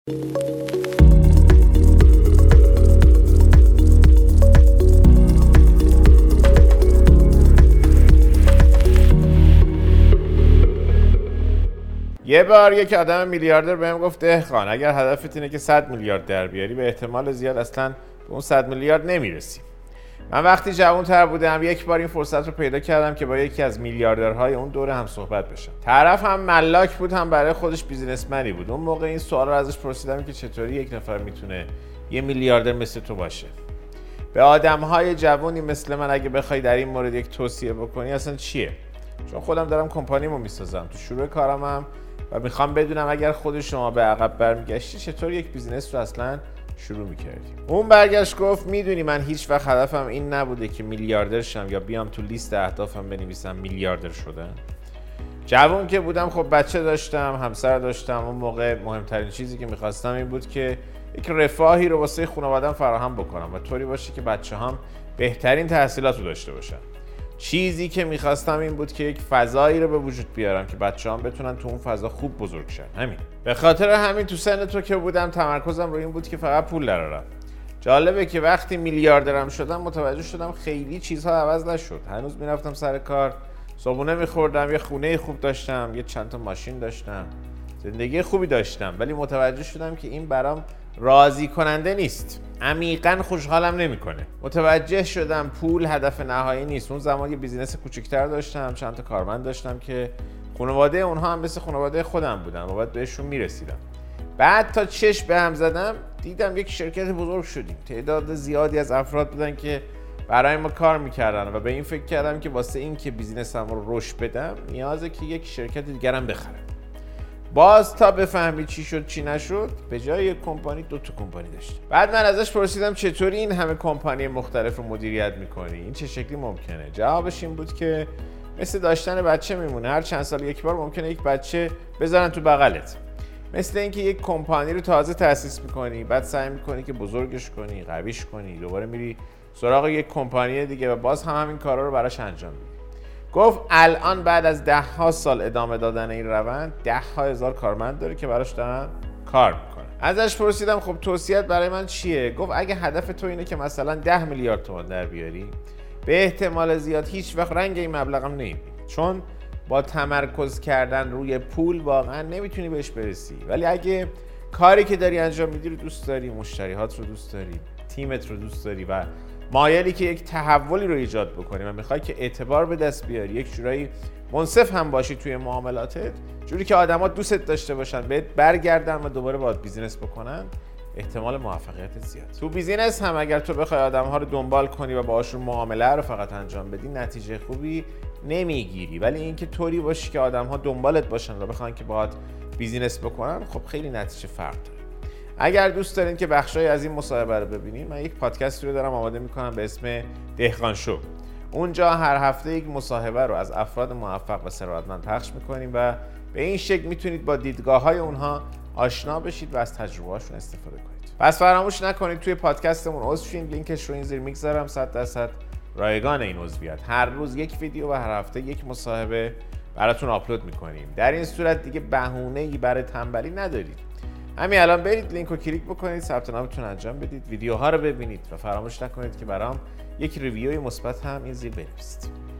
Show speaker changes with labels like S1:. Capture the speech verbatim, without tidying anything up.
S1: یه بار یک آدم میلیاردر بهم گفت دهقان اگر هدفت اینه که صد میلیارد در بیاری به احتمال زیاد اصلا به اون صد میلیارد نمیرسی. من وقتی جوان‌تر بودم یک بار این فرصت رو پیدا کردم که با یکی از میلیاردرهای اون دوره هم صحبت بشم. طرف هم ملاک بود هم برای خودش بیزینسمنی بود. اون موقع این سوال رو ازش پرسیدم که چطوری یک نفر میتونه یه میلیاردر مثل تو باشه. به آدم‌های جوانی مثل من اگه بخوای در این مورد یک توصیه بکنی اصلا چیه؟ چون خودم دارم کمپانیمو میسازم، تو شروع کارمم و میخوام بدونم اگر خود شما به عقب برمیگشتی چطور یک بیزینس رو اصلا شروع میکردی. اون برگشت گفت میدونی من هیچ وقت هدفم این نبوده که میلیاردر شم یا بیام تو لیست اهدافم بنویسم میلیاردر شدن. جوان که بودم خب بچه داشتم، همسر داشتم. اون موقع مهمترین چیزی که میخواستم این بود که یک رفاهی رو واسه خانواده‌ام فراهم بکنم و طوری باشه که بچه‌هام بهترین تحصیلات رو داشته باشن. چیزی که میخواستم این بود که یک فضایی رو به وجود بیارم که بچه‌هام بتونن تو اون فضا خوب بزرگ شن. همین. به خاطر همین تو سن تو که بودم تمرکزم روی این بود که فقط پول درارم. جالبه که وقتی میلیاردرم شدم متوجه شدم خیلی چیزها عوض نشد. هنوز میرفتم سر کار، صبحونه میخوردم، یه خونه خوب داشتم، یه چند تا ماشین داشتم، زندگی خوبی داشتم، ولی متوجه شدم که این برام راضی کننده نیست. عمیقاً خوشحالم نمیکنه. متوجه شدم پول هدف نهایی نیست. اون زمان یه بیزینس کوچیک‌تر داشتم، چند تا کارمند داشتم که خانواده اونها هم مثل خانواده خودم بودن و باید بهشون میرسیدم. بعد تا چشم به هم زدم دیدم یک شرکت بزرگ شدیم. تعداد زیادی از افراد بودن که برای ما کار میکردن و به این فکر کردم که واسه این که بیزینسم رو رشد بدم نیازه که یک شرکت دیگرم بخرم. باز تا بفهمی چی شد چی نشد به جای یک کمپانی دو تا کمپانی داشتم. بعد من ازش پرسیدم چطوری این همه کمپانی مختلف رو مدیریت میکنی؟ این چه شکلی ممکنه؟ جوابش این بود که مثل داشتن بچه میمونه. هر چند سال یک بار ممکنه یک بچه بذارن تو بغلت. مثل اینکه یک کمپانی رو تازه تأسیس میکنی، بعد سعی میکنی که بزرگش کنی، قویش کنی، دوباره میری سراغ یک کمپانی دیگه و باز هم همین کارا رو براش انجام میدی. گفت الان بعد از ده ها سال ادامه دادن این روند ده ها هزار کارمند داره که براش دارن کار میکنن. ازش پرسیدم خب توصیه‌ات برای من چیه؟ گفت اگه هدف تو اینه که مثلا ده میلیارد تومان در بیاری به احتمال زیاد هیچ وقت رنگ این مبلغم نمیبینی، چون با تمرکز کردن روی پول واقعا نمیتونی بهش برسی. ولی اگه کاری که داری انجام میدی رو دوست داری، مشتریات رو دوست داری، تیمت رو دوست داری و مایلی که یک تحولی رو ایجاد بکنی و میخوای که اعتبار به دست بیاری، یک جورایی منصف هم باشی توی معاملاتت، جوری که آدما دوستت داشته باشن، بهت برگردن و دوباره باهات بیزینس بکنن، احتمال موفقیتت زیاد. تو بیزینس هم اگر تو بخوای آدم‌ها رو دنبال کنی و باهاشون معامله رو فقط انجام بدی نتیجه خوبی نمیگیری. ولی اینکه طوری باشی که آدم‌ها دنبالت باشن و بخوان که باهات بیزینس بکنن، خب خیلی نتیجه فرق داره. اگر دوست دارین که بخشای از این مصاحبه رو ببینید، من یک پادکست رو دارم آماده میکنم به اسم دهقان شو. اونجا هر هفته یک مصاحبه رو از افراد موفق و ثروتمند پخش میکنیم و به این شکل میتونید با دیدگاه‌های اونها آشنا بشید و از تجربه‌هاشون استفاده کنید. پس فراموش نکنید توی پادکستمون عضو شین، لینکش رو این زیر میگذارم. صد درصد رایگان این عضویت. هر روز یک ویدیو و هر هفته یک مصاحبه براتون آپلود میکنیم. در این صورت دیگه بهونه‌ای برای تنبلی ندارید. همین الان برید لینک رو کلیک بکنید، ثبت نامتون انجام بدید، ویدیوها رو ببینید و فراموش نکنید که برام یک ریویوی مثبت هم این زیر بنویسید.